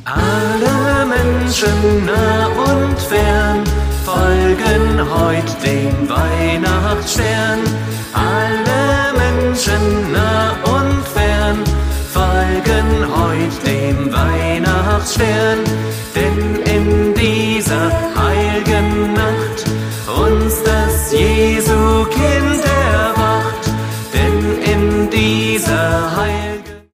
Alle Menschen nah und fern folgen heut dem Weihnachtsstern. Alle Menschen nah und fern folgen heut dem Weihnachtsstern, denn in